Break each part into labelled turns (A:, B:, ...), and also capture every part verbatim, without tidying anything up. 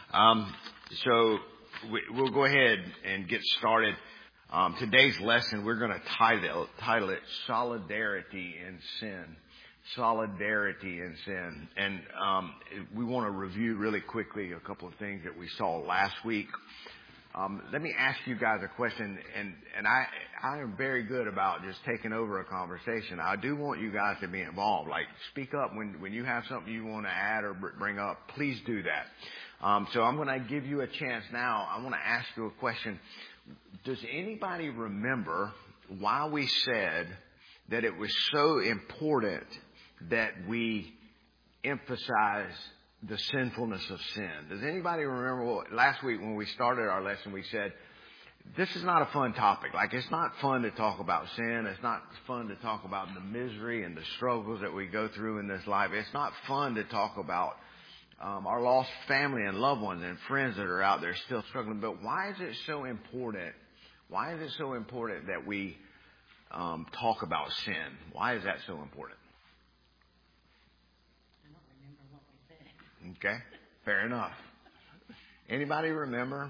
A: Um, so we, we'll go ahead and get started. Um, today's lesson, we're going to title, title it Solidarity in Sin. Solidarity in Sin. And um, we want to review really quickly a couple of things that we saw last week. Um, let me ask you guys a question, and, and I, I am very good about just taking over a conversation. I do want you guys to be involved. Like, speak up when, when you have something you want to add or bring up. Please do that. Um, so I'm going to give you a chance now. I want to ask you a question. Does anybody remember why we said that it was so important that we emphasize the sinfulness of sin? Does anybody remember what, last week when we started our lesson, we said, this is not a fun topic. Like, it's not fun to talk about sin. It's not fun to talk about the misery and the struggles that we go through in this life. It's not fun to talk about um, our lost family and loved ones and friends that are out there still struggling. But why is it so important? Why is it so important that we um, talk about sin? Why is that so important? Okay, fair enough. Anybody remember?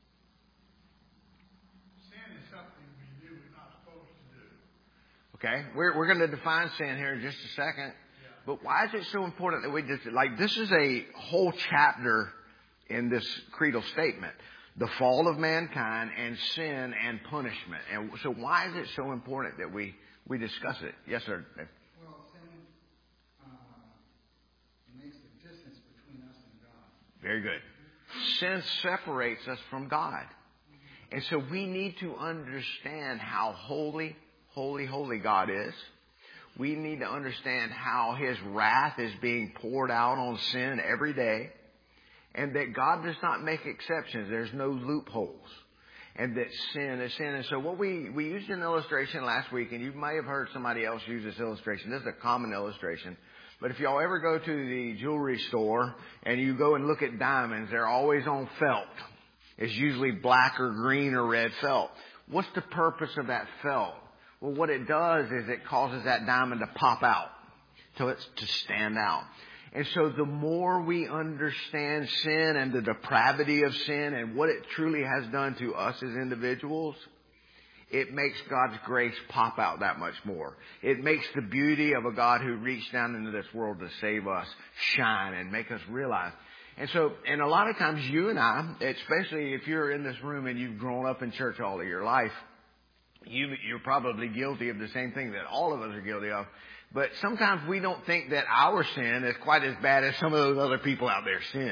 B: Sin is something we do we're not supposed to do.
A: Okay, we're we're going to define sin here in just a second.
B: Yeah.
A: But why is it so important that we just, like, this is a whole chapter in this creedal statement. The fall of mankind and sin and punishment. And so why is it so important that we, we discuss it? Yes, sir.
B: Well, sin uh, makes the distance between us and God.
A: Very good. Sin separates us from God. And so we need to understand how holy, holy, holy God is. We need to understand how His wrath is being poured out on sin every day. And that God does not make exceptions. There's no loopholes. And that sin is sin. And so what we, we used an illustration last week, and you may have heard somebody else use this illustration. This is a common illustration. But if y'all ever go to the jewelry store and you go and look at diamonds, they're always on felt. It's usually black or green or red felt. What's the purpose of that felt? Well, what it does is it causes that diamond to pop out, so it's to stand out. And so the more we understand sin and the depravity of sin and what it truly has done to us as individuals, it makes God's grace pop out that much more. It makes the beauty of a God who reached down into this world to save us shine and make us realize. And so, and a lot of times you and I, especially if you're in this room and you've grown up in church all of your life, you, you're probably guilty of the same thing that all of us are guilty of. But sometimes we don't think that our sin is quite as bad as some of those other people out there sin.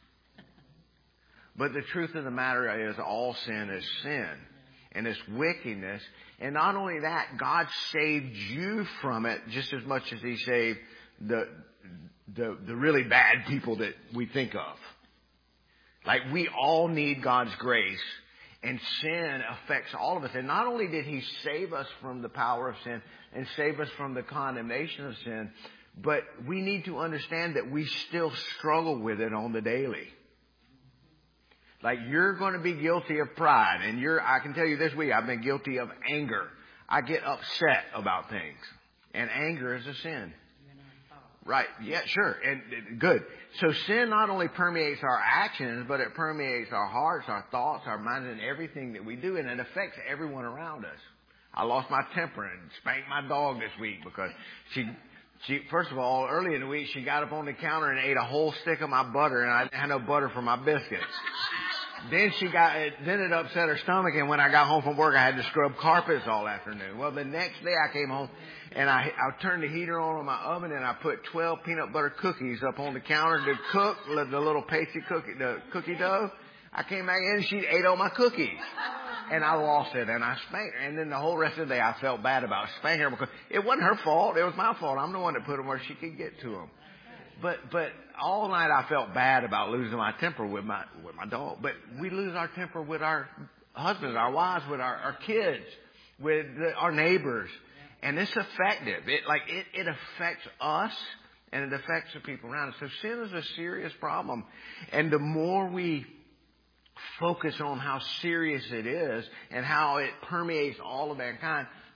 A: But the truth of the matter is all sin is sin. And it's wickedness. And not only that, God saved you from it just as much as He saved the, the, the really bad people that we think of. Like, we all need God's grace. And sin affects all of us. And not only did He save us from the power of sin and save us from the condemnation of sin, but we need to understand that we still struggle with it on the daily. Like, you're going to be guilty of pride. And you're, I can tell you this week, I've been guilty of anger. I get upset about things. And anger is a sin. Right. Yeah, sure. And good. So sin not only permeates our actions, but it permeates our hearts, our thoughts, our minds, and everything that we do. And it affects everyone around us. I lost my temper and spanked my dog this week because she, she, first of all, early in the week, she got up on the counter and ate a whole stick of my butter, and I didn't have no butter for my biscuits. Then she got, then it upset her stomach, and when I got home from work, I had to scrub carpets all afternoon. Well, the next day I came home, and I, I turned the heater on on my oven, and I put twelve peanut butter cookies up on the counter to cook, the little pasty cookie, the cookie dough. I came back in, and she ate all my cookies. And I lost it, and I spanked her. And then the whole rest of the day, I felt bad about spanking her because it wasn't her fault. It was my fault. I'm the one that put them where she could get to them. But but all night I felt bad about losing my temper with my with my dog. But we lose our temper with our husbands, our wives, with our, our kids, with the, our neighbors. And it's effective. It like it, it affects us and it affects the people around us. So sin is a serious problem. And the more we focus on how serious it is and how it permeates all of mankind,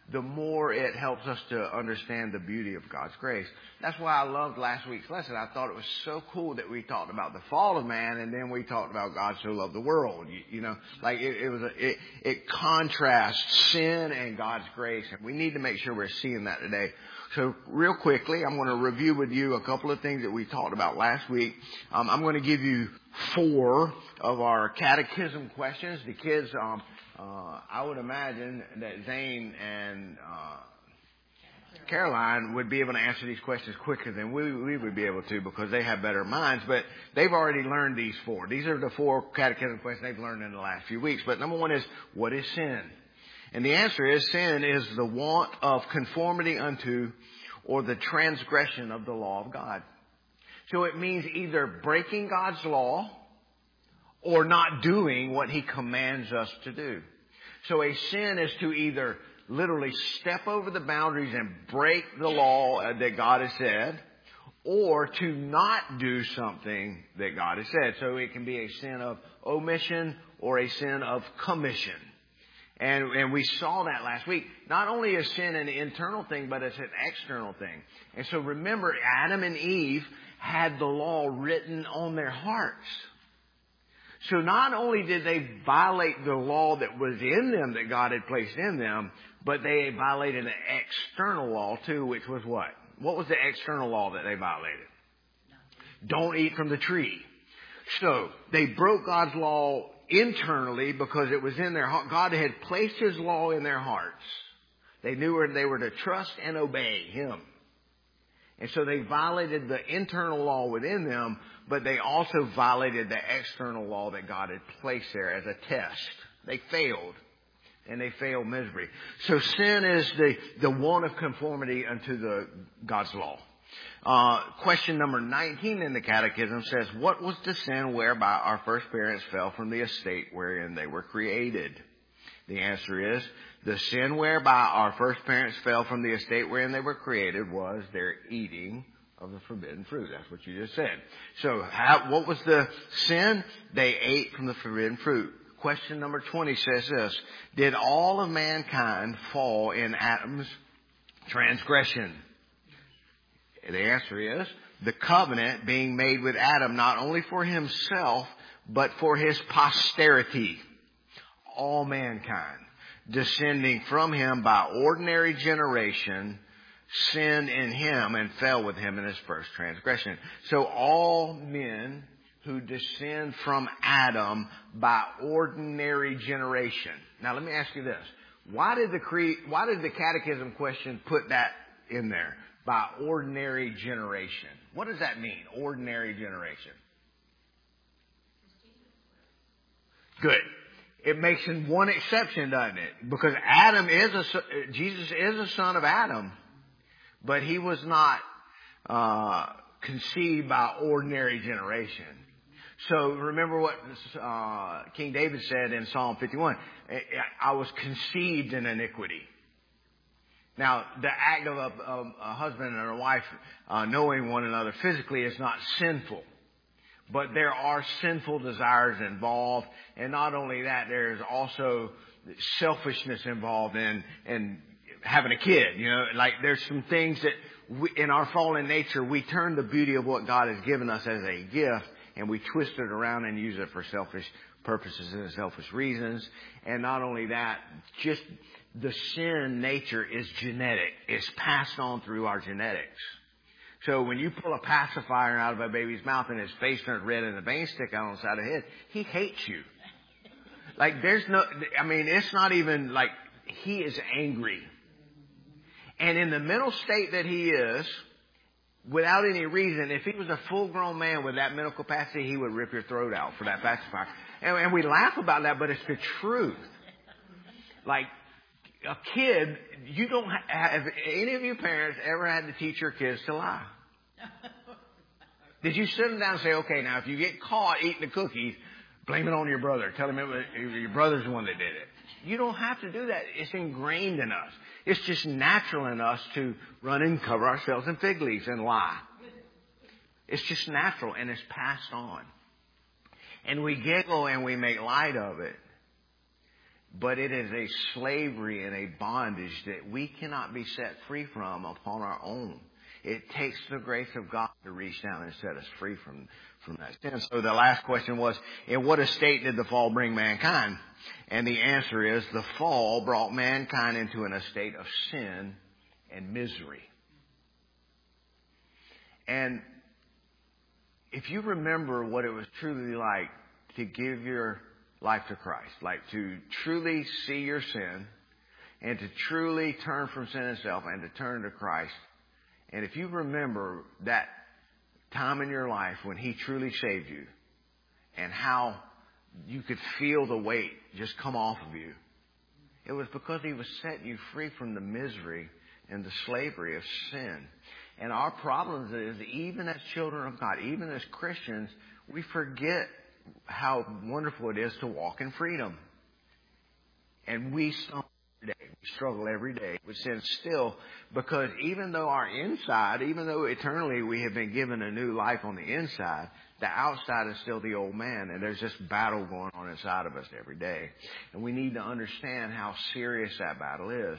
A: the more it helps us to understand the beauty of God's grace. That's why I loved last week's lesson. I thought it was so cool that we talked about the fall of man, and then we talked about God so loved the world. You, you know, like it, it was, a, it, it contrasts sin and God's grace, and we need to make sure we're seeing that today. So real quickly, I'm going to review with you a couple of things that we talked about last week. Um, I'm going to give you four of our catechism questions. The kids, um, uh, I would imagine that Zane and uh, Caroline would be able to answer these questions quicker than we, we would be able to because they have better minds. But they've already learned these four. These are the four catechism questions they've learned in the last few weeks. But number one is, what is sin? And the answer is, sin is the want of conformity unto or the transgression of the law of God. So it means either breaking God's law or not doing what He commands us to do. So a sin is to either literally step over the boundaries and break the law that God has said, or to not do something that God has said. So it can be a sin of omission or a sin of commission. And, and we saw that last week. Not only is sin an internal thing, but it's an external thing. And so remember, Adam and Eve had the law written on their hearts. So not only did they violate the law that was in them that God had placed in them, but they violated an external law too, which was what? What was the external law that they violated? Don't eat from the tree. So they broke God's law internally because it was in their heart. God had placed His law in their hearts. They knew they were to trust and obey Him. And so they violated the internal law within them, but they also violated the external law that God had placed there as a test. They failed. And they failed miserably. So sin is the, the want of conformity unto the God's law. Uh, question number nineteen in the Catechism says, what was the sin whereby our first parents fell from the estate wherein they were created? The answer is, the sin whereby our first parents fell from the estate wherein they were created was their eating of the forbidden fruit. That's what you just said. So how, what was the sin? They ate from the forbidden fruit. Question number twenty says this, did all of mankind fall in Adam's transgression? The answer is, the covenant being made with Adam not only for himself, but for his posterity, all mankind, descending from him by ordinary generation, sinned in him and fell with him in his first transgression. So all men who descend from Adam by ordinary generation. Now let me ask you this. Why did the cre- why did the catechism question put that in there? By ordinary generation. What does that mean? Ordinary generation. Good. It makes one exception, doesn't it? Because Adam is a, Jesus is a son of Adam, but he was not uh, conceived by ordinary generation. So remember what uh, King David said in Psalm fifty-one. I was conceived in iniquity. Now, the act of a, of a husband and a wife uh, knowing one another physically is not sinful. But there are sinful desires involved. And not only that, there's also selfishness involved in, in having a kid. You know, like there's some things that we, in our fallen nature, we turn the beauty of what God has given us as a gift and we twist it around and use it for selfish purposes and selfish reasons. And not only that, just the sin nature is genetic. It's passed on through our genetics. So when you pull a pacifier out of a baby's mouth and his face turns red and the veins stick out on the side of the head, he hates you. Like there's no, I mean, it's not even like he is angry. And in the mental state that he is, without any reason, if he was a full-grown man with that mental capacity, he would rip your throat out for that pacifier. And, and we laugh about that, but it's the truth. Like, a kid, you don't have, have any of you parents ever had to teach your kids to lie? Did you sit them down and say, okay, now if you get caught eating the cookies, blame it on your brother. Tell him it was, your brother's the one that did it. You don't have to do that. It's ingrained in us. It's just natural in us to run and cover ourselves in fig leaves and lie. It's just natural and it's passed on. And we giggle and we make light of it. but it is a slavery and a bondage that we cannot be set free from upon our own. It takes the grace of God to reach down and set us free from, from that sin. So the last question was, in what estate did the fall bring mankind? And the answer is, the fall brought mankind into an estate of sin and misery. And if you remember what it was truly like to give your life to Christ, like to truly see your sin and to truly turn from sin itself and to turn to Christ. And if you remember that time in your life when He truly saved you and how you could feel the weight just come off of you, it was because He was setting you free from the misery and the slavery of sin. And our problem is, even as children of God, even as Christians, we forget how wonderful it is to walk in freedom. And we stumble every day. We struggle every day with sin still, because even though our inside, even though eternally we have been given a new life on the inside, the outside is still the old man, and there's this battle going on inside of us every day. And we need to understand how serious that battle is.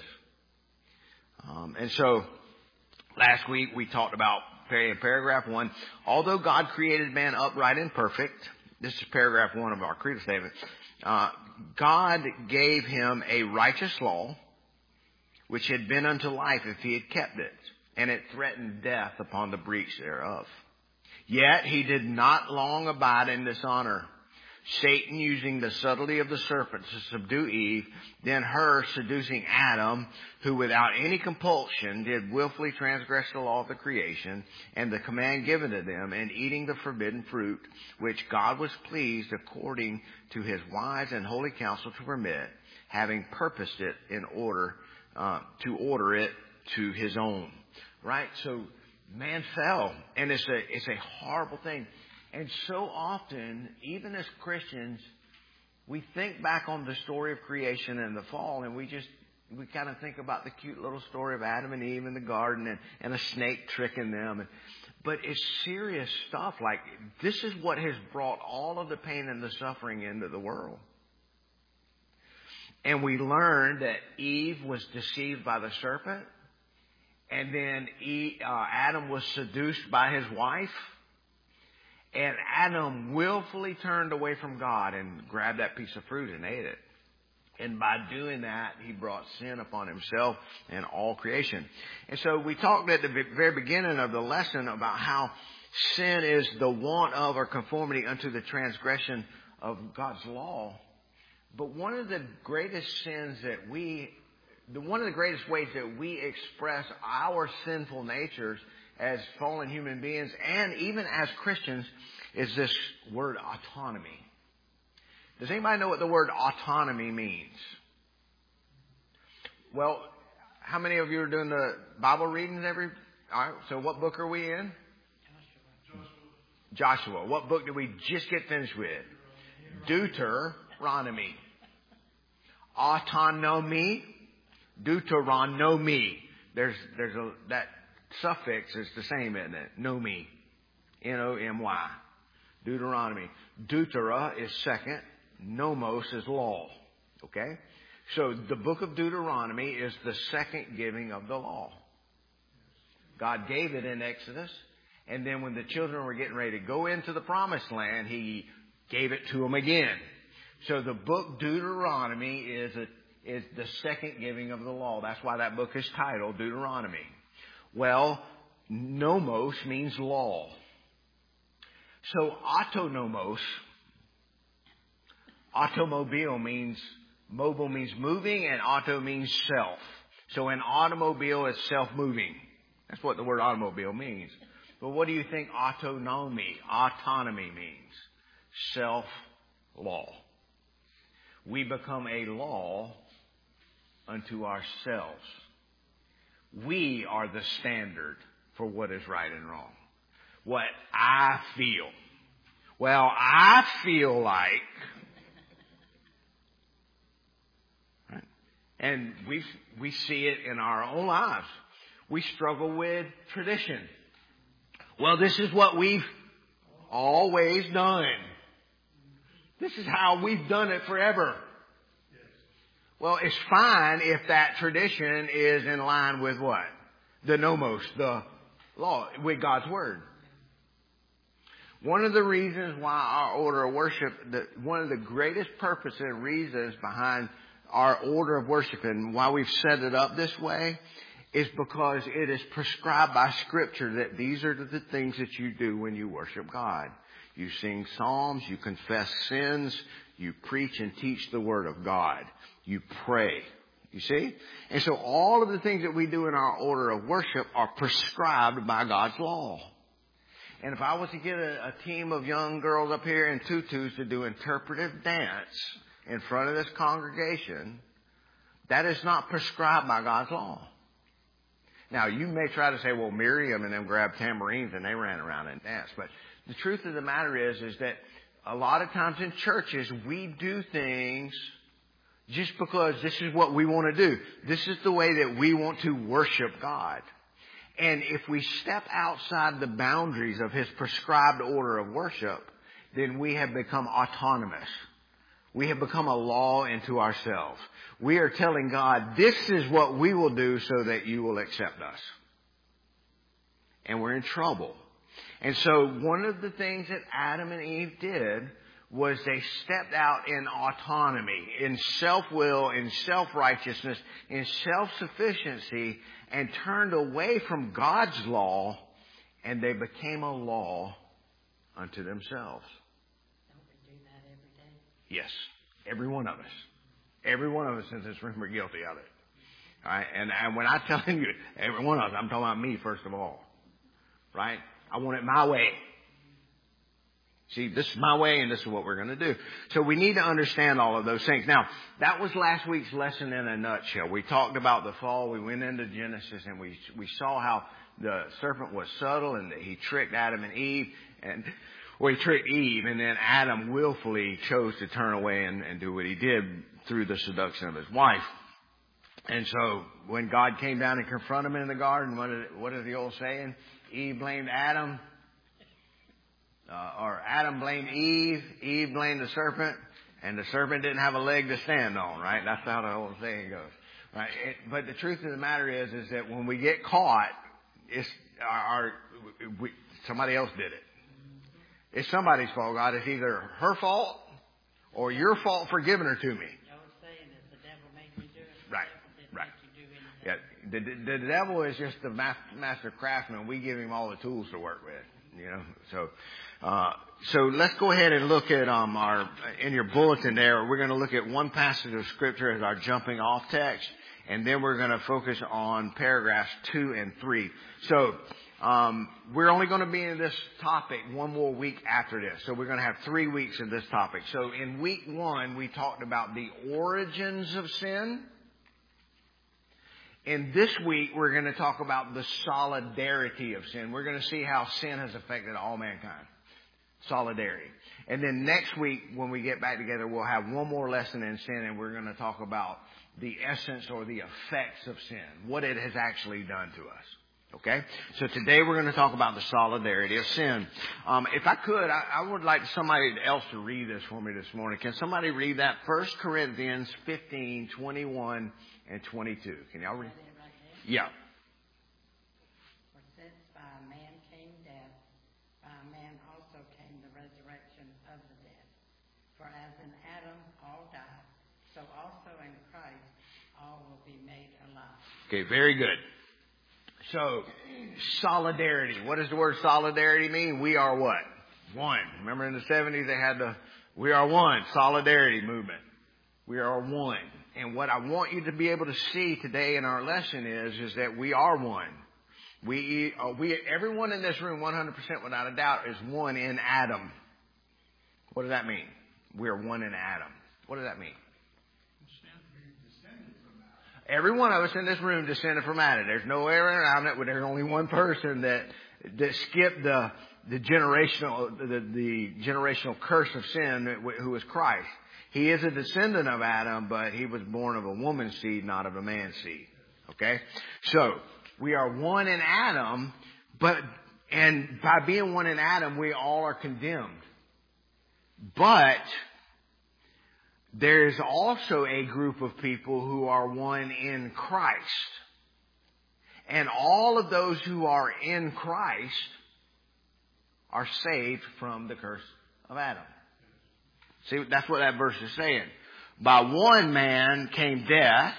A: Um, and so, last week we talked about in paragraph one, although God created man upright and perfect, this is paragraph one of our creed statement, uh, God gave him a righteous law, which had been unto life if he had kept it, and it threatened death upon the breach thereof. Yet he did not long abide in dishonor, Satan using the subtlety of the serpent to subdue Eve, then her seducing Adam, who without any compulsion did willfully transgress the law of the creation and the command given to them, and eating the forbidden fruit, which God was pleased according to His wise and holy counsel to permit, having purposed it in order uh, to order it to His own. Right? So man fell, and it's a it's a horrible thing. And so often, even as Christians, we think back on the story of creation and the fall, and we just, we kind of think about the cute little story of Adam and Eve in the garden and, and a snake tricking them. And, but it's serious stuff. Like, this is what has brought all of the pain and the suffering into the world. And we learned that Eve was deceived by the serpent, and then Eve, uh, Adam was seduced by his wife. And Adam willfully turned away from God and grabbed that piece of fruit and ate it. And by doing that, he brought sin upon himself and all creation. And so we talked at the very beginning of the lesson about how sin is the want of or conformity unto the transgression of God's law. But one of the greatest sins that we, the one of the greatest ways that we express our sinful natures as fallen human beings, and even as Christians, is this word autonomy. Does anybody know what the word autonomy means? Well, how many of you are doing the Bible readings every... All right, so what book are we in? Joshua. Joshua. What book did we just get finished with? Deuteronomy. Autonomy. Deuteronomy. There's, there's a, that suffix is the same, isn't it? Nomi. N O M Y. Deuteronomy. Deutera is second. Nomos is law. Okay? So the book of Deuteronomy is the second giving of the law. God gave it in Exodus. And then when the children were getting ready to go into the promised land, He gave it to them again. So the book Deuteronomy is a, is the second giving of the law. That's why that book is titled Deuteronomy. Well, nomos means law. So autonomos, automobile means, mobile means moving, and auto means self. So an automobile is self-moving. That's what the word automobile means. But what do you think autonomy, autonomy means? Self-law. We become a law unto ourselves. We are the standard for what is right and wrong. What I feel. Well, I feel like... Right? And we we see it in our own lives. We struggle with tradition. Well, this is what we've always done. This is how we've done it forever. Well, it's fine if that tradition is in line with what? The nomos, the law, with God's Word. One of the reasons why our order of worship, the, one of the greatest purposes and reasons behind our order of worship and why we've set it up this way is because it is prescribed by Scripture that these are the things that you do when you worship God. You sing psalms, you confess sins, you preach and teach the Word of God. You pray. You see? And so all of the things that we do in our order of worship are prescribed by God's law. And if I was to get a, a team of young girls up here in tutus to do interpretive dance in front of this congregation, that is not prescribed by God's law. Now, you may try to say, well, Miriam and them grabbed tambourines and they ran around and danced. But the truth of the matter is, is that a lot of times in churches, we do things just because this is what we want to do. This is the way that we want to worship God. And if we step outside the boundaries of His prescribed order of worship, then we have become autonomous. We have become a law unto ourselves. We are telling God, this is what we will do so that you will accept us. And we're in trouble. And so one of the things that Adam and Eve did was they stepped out in autonomy, in self-will, in self-righteousness, in self-sufficiency, and turned away from God's law, and they became a law unto themselves.
C: Don't we do that every day?
A: Yes, every one of us. Every one of us in this room are guilty of it. All right? And, and when I'm telling you, every one of us, I'm talking about me first of all. Right? I want it my way. See, this is my way and this is what we're going to do. So we need to understand all of those things. Now, that was last week's lesson in a nutshell. We talked about the fall. We went into Genesis and we we saw how the serpent was subtle and that he tricked Adam and Eve. And well, he tricked Eve, and then Adam willfully chose to turn away and, and do what he did through the seduction of his wife. And so when God came down and confronted him in the garden, what is, what is the old saying? Eve blamed Adam. Uh, or Adam blamed Eve, Eve blamed the serpent, and the serpent didn't have a leg to stand on, right? That's how the whole saying goes, right? It, but the truth of the matter is, is that when we get caught, it's our, our we, somebody else did it. It's somebody's fault, God. It's either her fault or your fault for giving her to me.
C: The old saying is the devil made me do it.
A: Right,
C: The
A: right.
C: Make you do
A: Yeah, the, the, the devil is just the master craftsman. We give him all the tools to work with, you know, so. Uh, so let's go ahead and look at um, our in your bulletin there. We're going to look at one passage of Scripture as our jumping off text, and then we're going to focus on paragraphs two and three. So um, we're only going to be in this topic one more week after this. So we're going to have three weeks in this topic. So in week one, we talked about the origins of sin. And this week, we're going to talk about the solidarity of sin. We're going to see how sin has affected all mankind. Solidarity. And then next week, when we get back together, we'll have one more lesson in sin, and we're going to talk about the essence or the effects of sin, what it has actually done to us. Okay? So today we're going to talk about the solidarity of sin. Um, if I could, I, I would like somebody else to read this for me this morning. Can somebody read that? First Corinthians fifteen, twenty-one and twenty-two. Can y'all read?
C: Right
A: yeah.
C: For since by a man came death, by a man also came the resurrection of the dead. For as in Adam all died, so also in Christ all will be made alive.
A: Okay, very good. So, solidarity. What does the word solidarity mean? We are what? One. Remember in the seventies they had the we are one solidarity movement. We are one. And what I want you to be able to see today in our lesson is, is that we are one. We, uh, we, everyone in this room, one hundred percent without a doubt, is one in Adam. What does that mean? We are one in Adam. What does that mean? Every one of us in this room descended from Adam. There's no way around it. There's only one person that that skipped the the generational the, the generational curse of sin, who is Christ. He is a descendant of Adam, but he was born of a woman's seed, not of a man's seed. Okay? So, we are one in Adam, but, and by being one in Adam, we all are condemned. But, there is also a group of people who are one in Christ. And all of those who are in Christ are saved from the curse of Adam. See, that's what that verse is saying. By one man came death.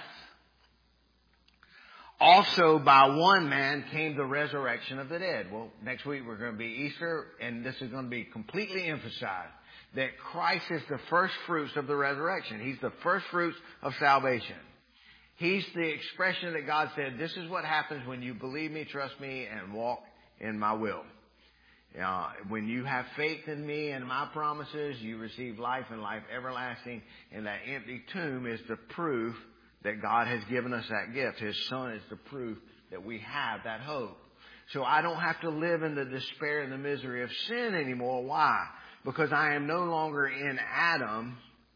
A: Also by one man came the resurrection of the dead. Well, next week we're going to be Easter, and this is going to be completely emphasized that Christ is the first fruits of the resurrection. He's the first fruits of salvation. He's the expression that God said, this is what happens when you believe me, trust me, and walk in my will. Uh, when you have faith in me and my promises, you receive life and life everlasting. And that empty tomb is the proof that God has given us that gift. His Son is the proof that we have that hope. So I don't have to live in the despair and the misery of sin anymore. Why? Because I am no longer in Adam.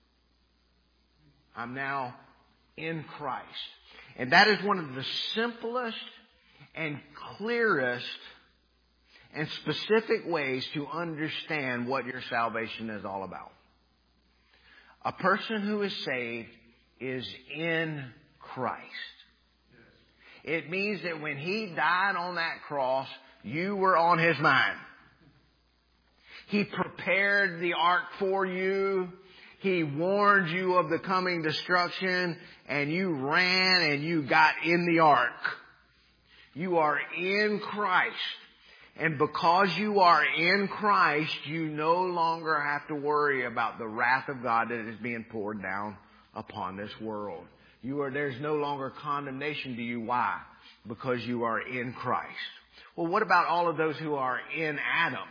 A: I'm now in Christ. And that is one of the simplest and clearest and specific ways to understand what your salvation is all about. A person who is saved is in Christ. It means that when He died on that cross, you were on His mind. He prepared the ark for you. He warned you of the coming destruction, and you ran and you got in the ark. You are in Christ. And because you are in Christ, you no longer have to worry about the wrath of God that is being poured down upon this world. You are, there's no longer condemnation to you. Why? Because you are in Christ. Well, what about all of those who are in Adam?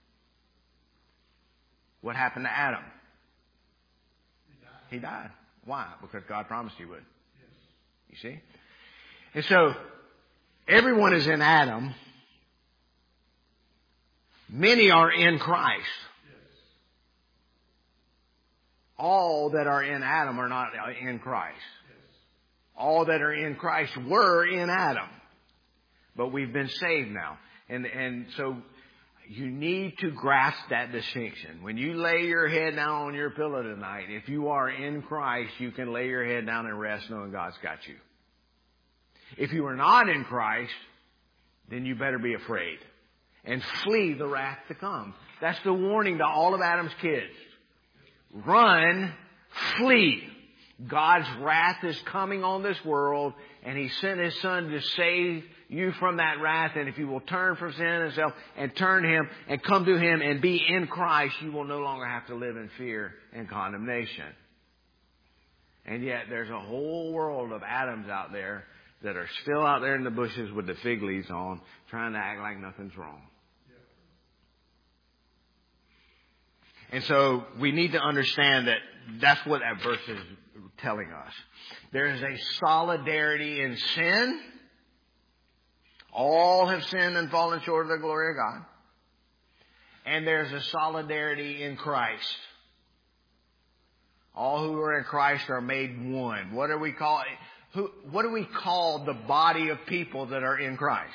A: What happened to Adam? He died. He died. Why? Because God promised He would. Yes. You see? And so, everyone is in Adam. Many are in Christ. Yes. All that are in Adam are not in Christ. Yes. All that are in Christ were in Adam. But we've been saved now. And, and so you need to grasp that distinction. When you lay your head down on your pillow tonight, if you are in Christ, you can lay your head down and rest knowing God's got you. If you are not in Christ, then you better be afraid and flee the wrath to come. That's the warning to all of Adam's kids. Run, flee. God's wrath is coming on this world, and He sent His Son to save you from that wrath. And if you will turn from sin and self and turn Him and come to Him and be in Christ, you will no longer have to live in fear and condemnation. And yet there's a whole world of Adams out there that are still out there in the bushes with the fig leaves on, trying to act like nothing's wrong. And so we need to understand that that's what that verse is telling us. There is a solidarity in sin. All have sinned and fallen short of the glory of God. And there's a solidarity in Christ. All who are in Christ are made one. What do we call who? What do we call the body of people that are in Christ?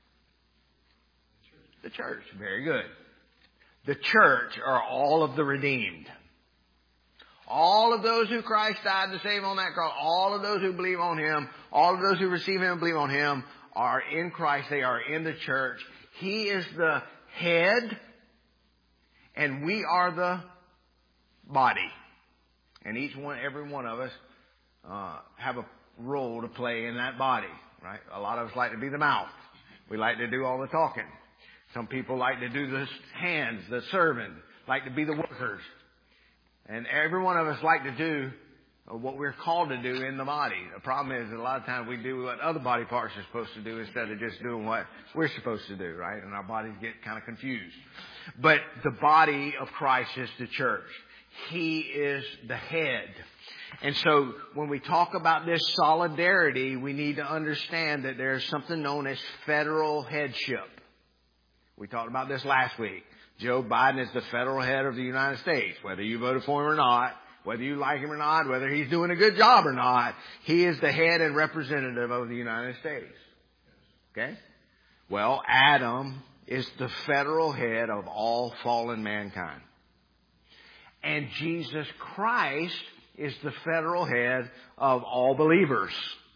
A: The church. Very good. The church are all of the redeemed. All of those who Christ died to save on that cross, all of those who believe on Him, all of those who receive Him and believe on Him are in Christ. They are in the church. He is the head, and we are the body. And each one, every one of us, uh, have a role to play in that body, right? A lot of us like to be the mouth. We like to do all the talking. Some people like to do the hands, the serving, like to be the workers. And every one of us like to do what we're called to do in the body. The problem is that a lot of times we do what other body parts are supposed to do instead of just doing what we're supposed to do, right? And our bodies get kind of confused. But the body of Christ is the church. He is the head. And so when we talk about this solidarity, we need to understand that there's something known as federal headship. We talked about this last week. Joe Biden is the federal head of the United States. Whether you voted for him or not, whether you like him or not, whether he's doing a good job or not, he is the head and representative of the United States. Okay? Well, Adam is the federal head of all fallen mankind. And Jesus Christ is the federal head of all believers.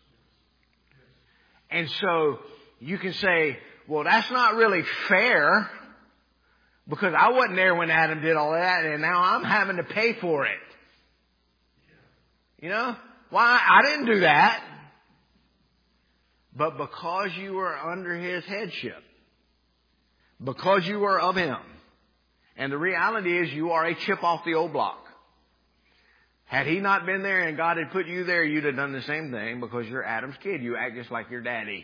A: And so you can say, well, that's not really fair because I wasn't there when Adam did all that and now I'm having to pay for it. You know? Why? I didn't do that. But because you were under his headship, because you were of him, and the reality is you are a chip off the old block. Had he not been there and God had put you there, you'd have done the same thing because you're Adam's kid. You act just like your daddy.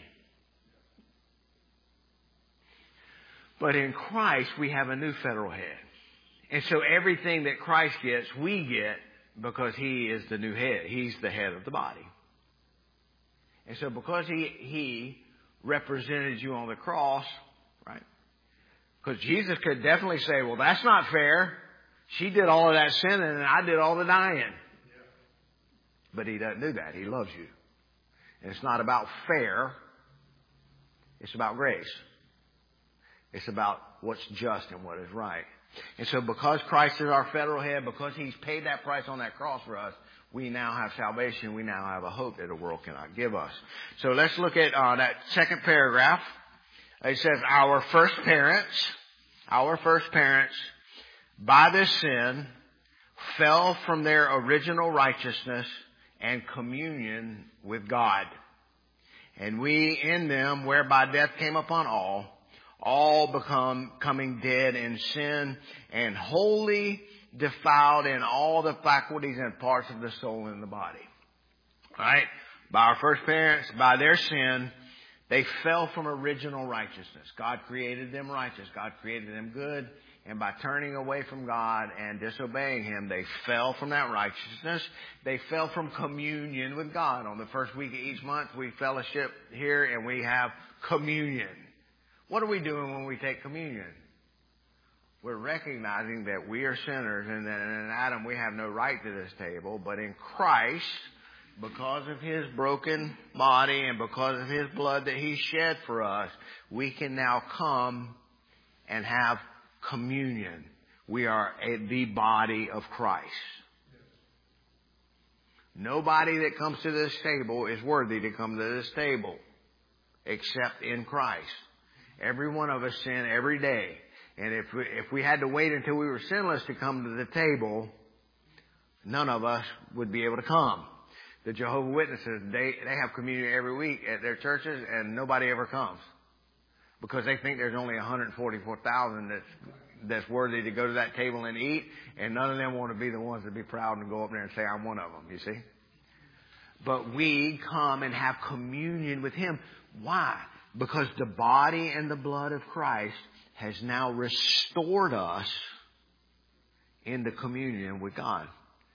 A: But in Christ, we have a new federal head. And so everything that Christ gets, we get because he is the new head. He's the head of the body. And so because he, he represented you on the cross, right? Because Jesus could definitely say, well, that's not fair. She did all of that sinning and I did all the dying. Yeah. But he doesn't do that. He loves you. And it's not about fair. It's about grace. It's about what's just and what is right. And so because Christ is our federal head, because he's paid that price on that cross for us, we now have salvation. We now have a hope that the world cannot give us. So let's look at uh, that second paragraph. It says, our first parents, our first parents, by this sin, fell from their original righteousness and communion with God. And we in them, whereby death came upon all, all become coming dead in sin and wholly defiled in all the faculties and parts of the soul and the body. Right? By our first parents, by their sin, they fell from original righteousness. God created them righteous. God created them good. And by turning away from God and disobeying him, they fell from that righteousness. They fell from communion with God. On the first week of each month, we fellowship here and we have communion. What are we doing when we take communion? We're recognizing that we are sinners and that in Adam we have no right to this table. But in Christ, because of his broken body and because of his blood that he shed for us, we can now come and have communion. We are a, the body of Christ. Nobody that comes to this table is worthy to come to this table except in Christ. Every one of us sin every day. And if we, if we had to wait until we were sinless to come to the table, none of us would be able to come. The Jehovah's Witnesses, they, they have communion every week at their churches and nobody ever comes. Because they think there's only one hundred forty-four thousand that's, that's worthy to go to that table and eat. And none of them want to be the ones that be proud and go up there and say, I'm one of them, you see. But we come and have communion with him. Why? Because the body and the blood of Christ has now restored us into communion with God.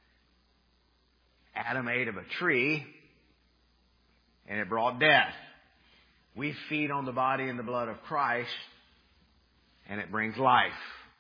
A: Adam ate of a tree and it brought death. We feed on the body and the blood of Christ and it brings life.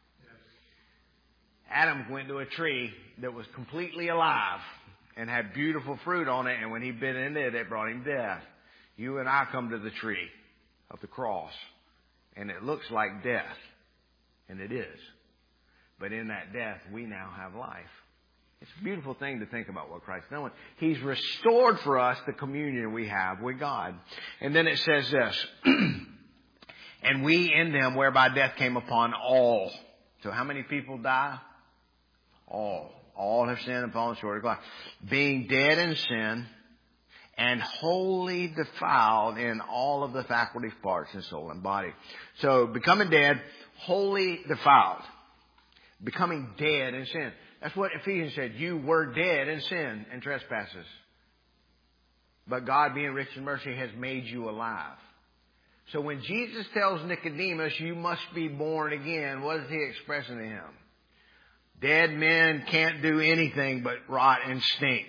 A: Adam went to a tree that was completely alive and had beautiful fruit on it, and when he bit into it, it brought him death. You and I come to the tree of the cross and it looks like death, and it is. But in that death, we now have life. It's a beautiful thing to think about what Christ's done. He's restored for us the communion we have with God. And then it says this, and we in them whereby death came upon all. So how many people die? All. All have sinned and fallen short of God. Being dead in sin and wholly defiled in all of the faculties, parts, and soul and body. So becoming dead, wholly defiled. Becoming dead in sin. That's what Ephesians said. You were dead in sin and trespasses. But God, being rich in mercy, has made you alive. So when Jesus tells Nicodemus, you must be born again, what is he expressing to him? Dead men can't do anything but rot and stink.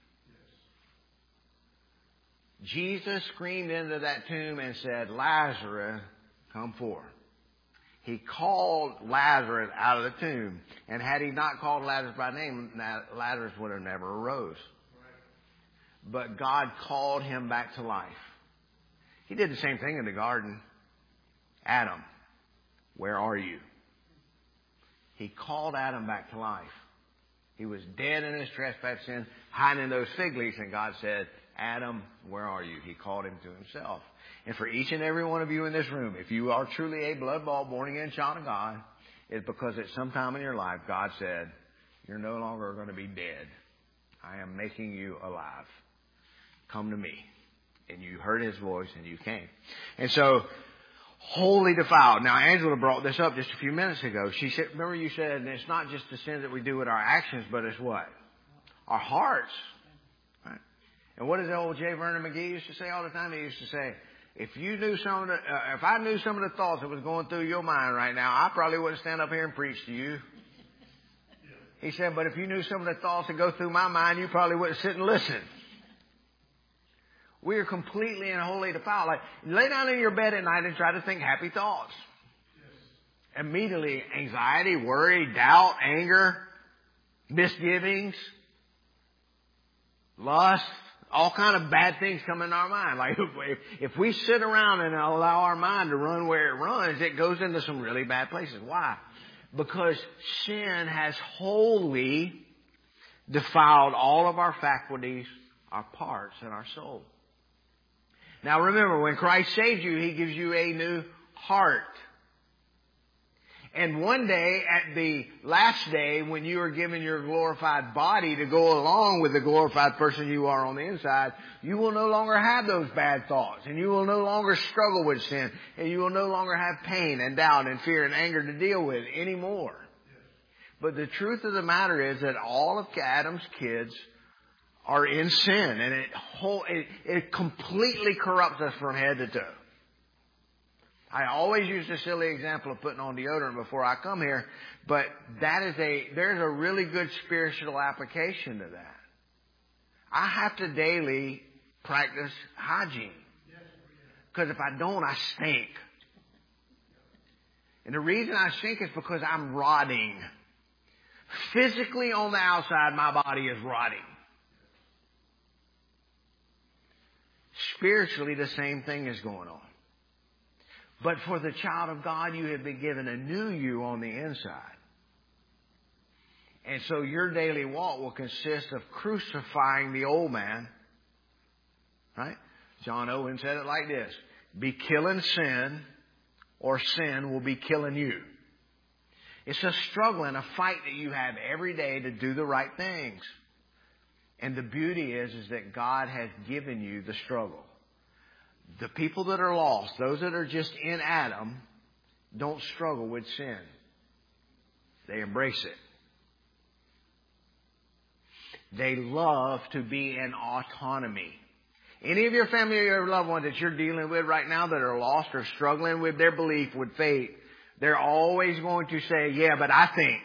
A: Jesus screamed into that tomb and said, Lazarus, come forth. He called Lazarus out of the tomb. And had he not called Lazarus by name, Lazarus would have never arose. But God called him back to life. He did the same thing in the garden. Adam, where are you? He called Adam back to life. He was dead in his trespass sin, hiding in those fig leaves. And God said, Adam, where are you? He called him to himself. And for each and every one of you in this room, if you are truly a blood-bought, born-again child of God, it's because at some time in your life, God said, you're no longer going to be dead. I am making you alive. Come to me. And you heard his voice and you came. And so, wholly defiled. Now, Angela brought this up just a few minutes ago. She said, remember you said, and it's not just the sins that we do with our actions, but it's what? Our hearts. Right? And what does the old J. Vernon McGee used to say all the time? He used to say, if you knew some of the, uh, if I knew some of the thoughts that was going through your mind right now, I probably wouldn't stand up here and preach to you. He said, but if you knew some of the thoughts that go through my mind, you probably wouldn't sit and listen. We are completely and wholly defiled. Like, lay down in your bed at night and try to think happy thoughts. Yes. Immediately, anxiety, worry, doubt, anger, misgivings, lust, all kind of bad things come in our mind. Like, if, if we sit around and allow our mind to run where it runs, it goes into some really bad places. Why? Because sin has wholly defiled all of our faculties, our parts, and our soul. Now remember, when Christ saves you, He gives you a new heart. And one day, at the last day, when you are given your glorified body to go along with the glorified person you are on the inside, you will no longer have those bad thoughts. And you will no longer struggle with sin. And you will no longer have pain and doubt and fear and anger to deal with anymore. But the truth of the matter is that all of Adam's kids are in sin, and it whole it, it completely corrupts us from head to toe. I always use the silly example of putting on deodorant before I come here, but that is a there's a really good spiritual application to that. I have to daily practice hygiene, because if I don't, I stink. And the reason I stink is because I'm rotting. Physically on the outside, my body is rotting. Spiritually, the same thing is going on. But for the child of God, you have been given a new you on the inside. And so your daily walk will consist of crucifying the old man. Right? John Owen said it like this: be killing sin, or sin will be killing you. It's a struggle and a fight that you have every day to do the right things. And the beauty is, is that God has given you the struggle. The people that are lost, those that are just in Adam, don't struggle with sin. They embrace it. They love to be in autonomy. Any of your family or your loved ones that you're dealing with right now that are lost or struggling with their belief, with faith, they're always going to say, yeah, but I think.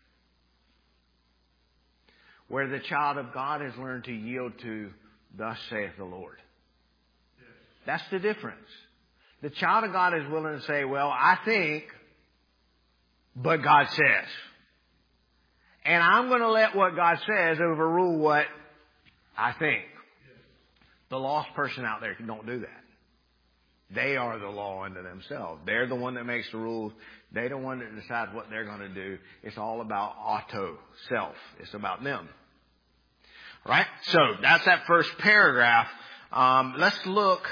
A: Where the child of God has learned to yield to, thus saith the Lord. Yes. That's the difference. The child of God is willing to say, well, I think, but God says. And I'm going to let what God says overrule what I think. Yes. The lost person out there don't do that. They are the law unto themselves. They're the one that makes the rules. They're the one that decides what they're going to do. It's all about auto, self. It's about them. Right? So that's that first paragraph. Um, let's look.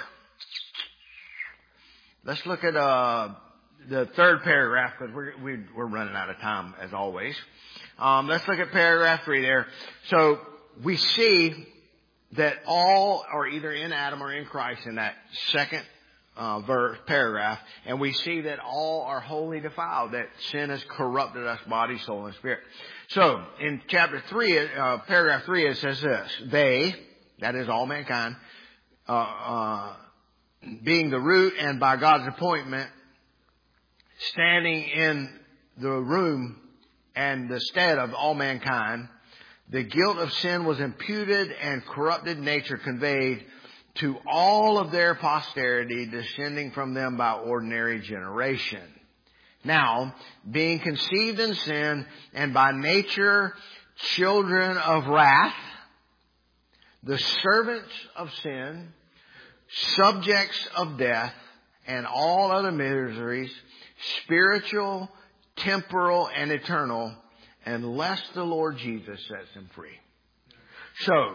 A: Let's look at uh, the third paragraph, because we're we, we're running out of time as always. Um, let's look at paragraph three there. So we see that all are either in Adam or in Christ in that second uh, verse paragraph, and we see that all are wholly defiled. That sin has corrupted us, body, soul, and spirit. So, in chapter three, uh, paragraph three, it says this: they, that is all mankind, uh, uh, being the root and by God's appointment, standing in the room and the stead of all mankind, the guilt of sin was imputed and corrupted nature conveyed to all of their posterity, descending from them by ordinary generation. Now, being conceived in sin and by nature children of wrath, the servants of sin, subjects of death, and all other miseries, spiritual, temporal, and eternal, unless the Lord Jesus sets them free. So,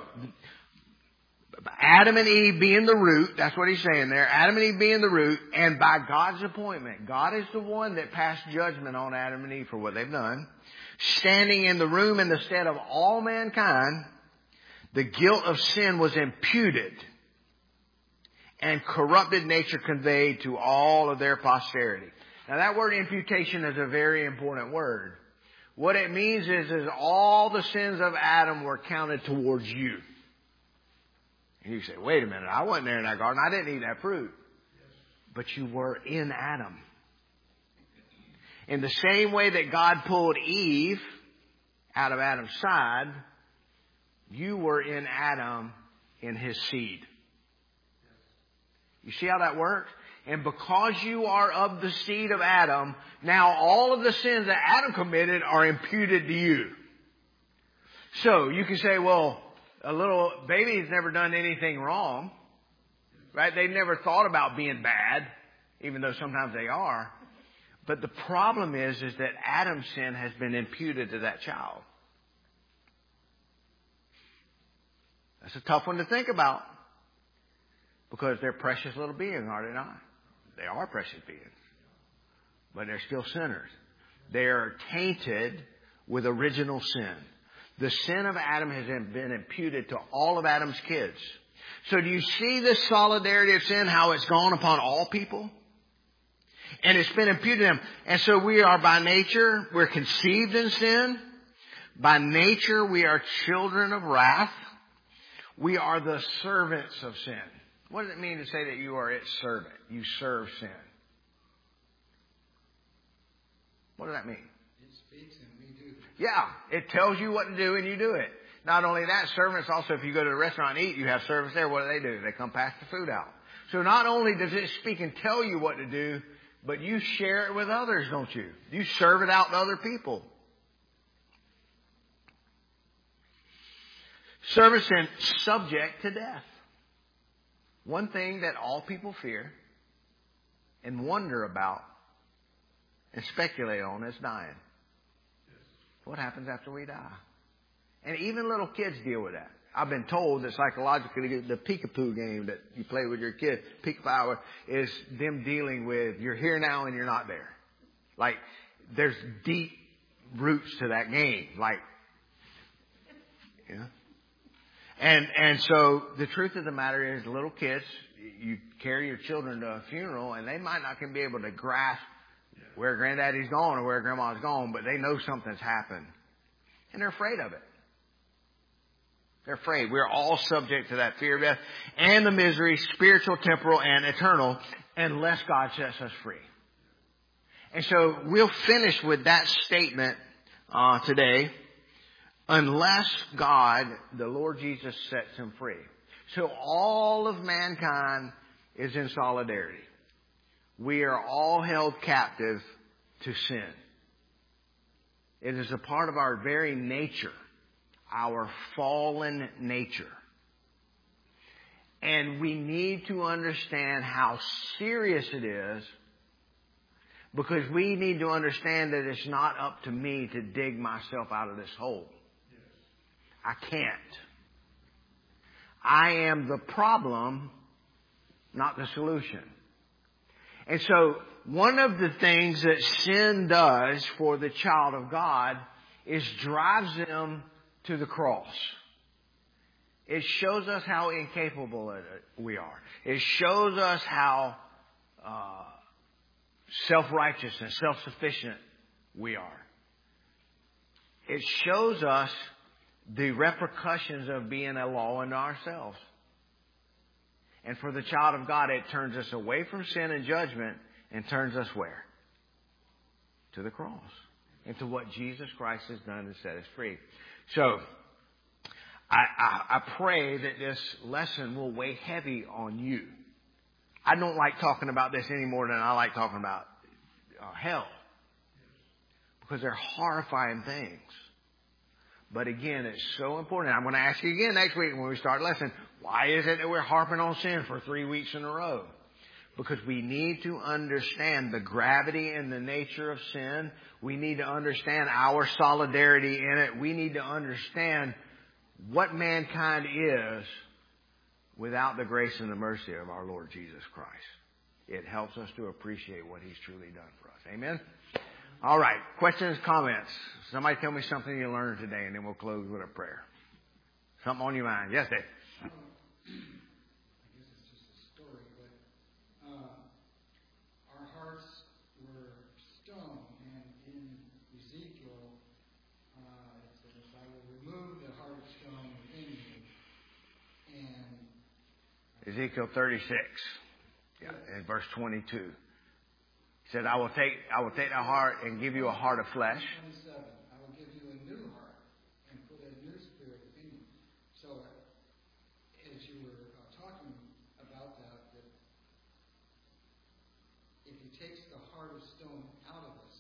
A: Adam and Eve being the root, that's what he's saying there. Adam and Eve being the root, and by God's appointment, God is the one that passed judgment on Adam and Eve for what they've done. Standing in the room in the stead of all mankind, the guilt of sin was imputed, and corrupted nature conveyed to all of their posterity. Now that word imputation is a very important word. What it means is, is all the sins of Adam were counted towards you. And you say, wait a minute, I wasn't there in that garden. I didn't eat that fruit. But you were in Adam. In the same way that God pulled Eve out of Adam's side, you were in Adam in his seed. You see how that works? And because you are of the seed of Adam, now all of the sins that Adam committed are imputed to you. So you can say, well, a little baby has never done anything wrong, right? They've never thought about being bad, even though sometimes they are. But the problem is, is that Adam's sin has been imputed to that child. That's a tough one to think about, because they're precious little beings, are they not? They are precious beings, but they're still sinners. They are tainted with original sin. The sin of Adam has been imputed to all of Adam's kids. So do you see the solidarity of sin, how it's gone upon all people? And it's been imputed to them. And so we are by nature, we're conceived in sin. By nature, we are children of wrath. We are the servants of sin. What does it mean to say that you are its servant? You serve sin. What does that mean?
B: It speaks and we do.
A: Yeah, it tells you what to do and you do it. Not only that, servants also, if you go to a restaurant and eat, you have servants there. What do they do? They come pass the food out. So not only does it speak and tell you what to do, but you share it with others, don't you? You serve it out to other people. Service and subject to death. One thing that all people fear and wonder about and speculate on is dying. What happens after we die? And even little kids deal with that. I've been told that psychologically the peekapoo game that you play with your kid, peekapoo, is them dealing with you're here now and you're not there. Like there's deep roots to that game. Like, you know. And and so the truth of the matter is, little kids, you carry your children to a funeral, and they might not be able to grasp where granddaddy's gone or where grandma's gone, but they know something's happened. And they're afraid of it. They're afraid. We're all subject to that fear of death and the misery, spiritual, temporal, and eternal, unless God sets us free. And so we'll finish with that statement uh, today. Unless God, the Lord Jesus, sets him free. So all of mankind is in solidarity. We are all held captive to sin. It is a part of our very nature, our fallen nature. And we need to understand how serious it is, because we need to understand that it's not up to me to dig myself out of this hole. I can't. I am the problem, not the solution. And so one of the things that sin does for the child of God is drives them to the cross. It shows us how incapable we are. It shows us how uh, self-righteous and self-sufficient we are. It shows us the repercussions of being a law unto ourselves. And for the child of God, it turns us away from sin and judgment and turns us where? To the cross. And to what Jesus Christ has done to set us free. So, I, I, I pray that this lesson will weigh heavy on you. I don't like talking about this any more than I like talking about uh, hell. Because they're horrifying things. But again, it's so important. I'm going to ask you again next week when we start lesson, why is it that we're harping on sin for three weeks in a row? because we need to understand the gravity and the nature of sin. We need to understand our solidarity in it. We need to understand what mankind is without the grace and the mercy of our Lord Jesus Christ. It helps us to appreciate what He's truly done for us. Amen? All right. Questions, comments? Somebody tell me something you learned today, and then we'll close with a prayer. Something on your mind. Yes, Dave?
B: Um, I guess it's just a story, but uh, our hearts were stone, and in Ezekiel, uh, it says, I will remove the heart of stone within you. And uh,
A: Ezekiel thirty-six, yeah, in verse twenty-two. He said, I will take I will take that heart and give you a heart of flesh.
B: twenty-seven, I will give you a new heart and put a new spirit within you. So, as you were uh, talking about that, that if He takes the heart of stone out of us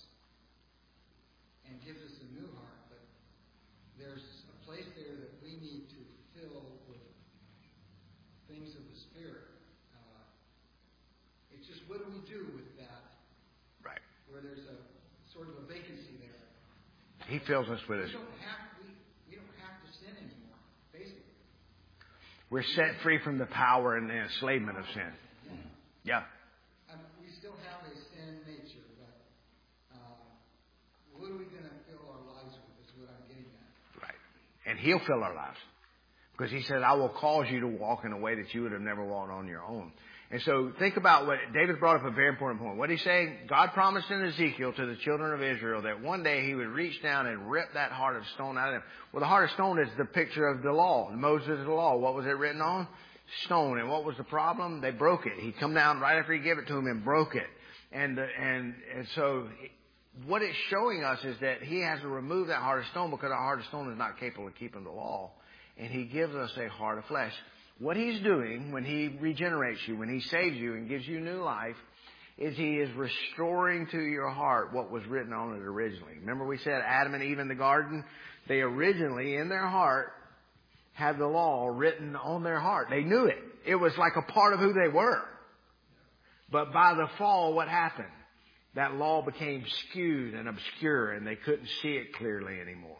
B: and gives us a new heart, but there's a place there that we need to fill with things of the Spirit. Uh, it's just, what do we do with that?
A: Right.
B: Where there's a sort of a vacancy there.
A: He fills us with
B: We
A: His.
B: don't have we, we don't have to sin anymore, basically.
A: We're set free from the power and the enslavement of sin.
B: Yeah.
A: Yeah.
B: Um, we still have a sin nature, but uh, what are we going to fill our lives with is what I'm getting at.
A: Right. And He'll fill our lives. Because He said, I will cause you to walk in a way that you would have never walked on your own. And so think about what David brought up, a very important point. What did he say? God promised in Ezekiel to the children of Israel that one day He would reach down and rip that heart of stone out of them. Well, the heart of stone is the picture of the law, Moses' law. What was it written on? Stone. And what was the problem? They broke it. He come down right after He gave it to them and broke it. And, and, and so what it's showing us is that He has to remove that heart of stone because our heart of stone is not capable of keeping the law. And He gives us a heart of flesh. What He's doing when He regenerates you, when He saves you and gives you new life, is He is restoring to your heart what was written on it originally. Remember we said Adam and Eve in the garden? They originally, in their heart, had the law written on their heart. They knew it. It was like a part of who they were. But by the fall, what happened? That law became skewed and obscure, and they couldn't see it clearly anymore.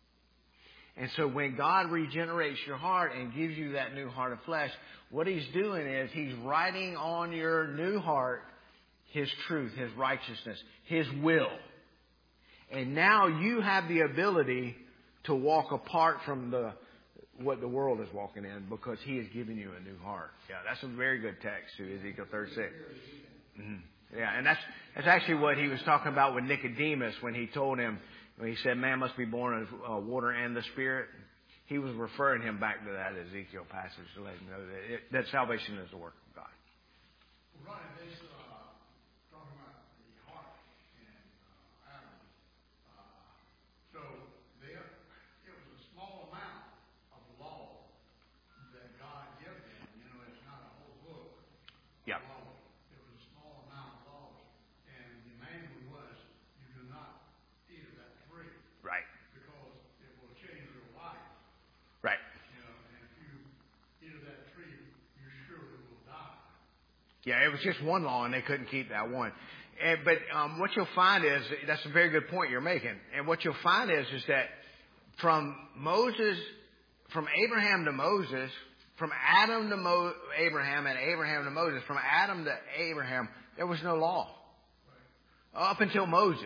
A: And so when God regenerates your heart and gives you that new heart of flesh, what He's doing is He's writing on your new heart His truth, His righteousness, His will. And now you have the ability to walk apart from the what the world is walking in because He has given you a new heart. Yeah, that's a very good text to Ezekiel thirty-six. Mm-hmm. Yeah, and that's that's actually what He was talking about with Nicodemus when He told him, when He said man must be born of uh, water and the Spirit. He was referring him back to that Ezekiel passage to let him know that, it, that salvation is the work of God.
D: Well, Ronnie, this, uh, talking about the heart and uh, Adam. Uh, so there, it was a small amount of law that God gave them. You know, it's not a whole book of
A: Yeah.
D: law. It was a small amount of laws. And the manual was, you do not eat of that tree.
A: Right.
D: Because it will change your life.
A: Right.
D: You know, and if you eat of that tree, you surely will die.
A: Yeah, it was just one law, and they couldn't keep that one. And, but um, what you'll find is, that's a very good point you're making. And what you'll find is, is that from Moses, from Abraham to Moses, from Adam to Mo- Abraham, and Abraham to Moses, from Adam to Abraham, there was no law. Right. Up until Moses.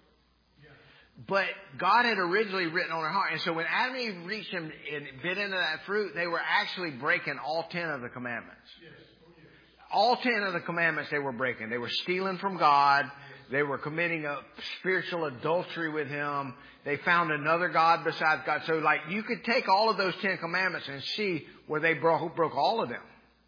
A: But God had originally written on their heart. And so when Adam and Eve reached Him and bit into that fruit, they were actually breaking all ten of the commandments.
D: Yes. Oh, yes.
A: All ten of the commandments they were breaking. They were stealing from God. They were committing a spiritual adultery with Him. They found another God besides God. So like you could take all of those ten commandments and see where they broke, broke all of them.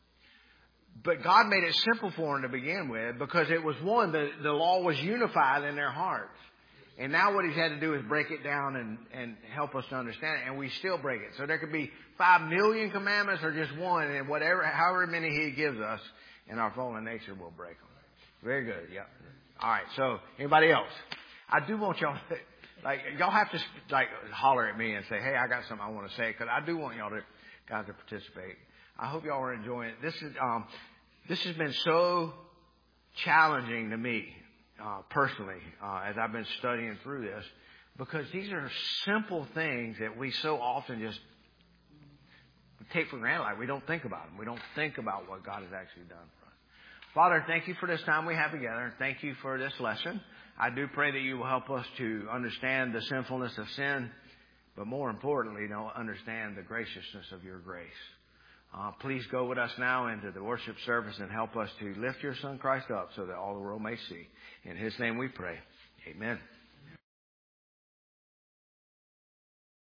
A: But God made it simple for them to begin with because it was one, the, the law was unified in their hearts. And now what He's had to do is break it down and, and help us to understand it. And we still break it. So there could be five million commandments or just one. And whatever, however many He gives us in our fallen nature, we'll break them. Very good. Yeah. All right. So anybody else? I do want y'all to, like, y'all have to like holler at me and say, hey, I got something I want to say. Because I do want y'all to, guys to participate. I hope y'all are enjoying it. This is, um, This has been so challenging to me uh, personally uh, as I've been studying through this, because these are simple things that we so often just take for granted. Like we don't think about them. We don't think about what God has actually done for us. Father, thank you for this time we have together. Thank you for this lesson. I do pray that you will help us to understand the sinfulness of sin, but more importantly, you know, understand the graciousness of your grace. Uh, please go with us now into the worship service and help us to lift your Son Christ up so that all the world may see. In His name we pray. Amen.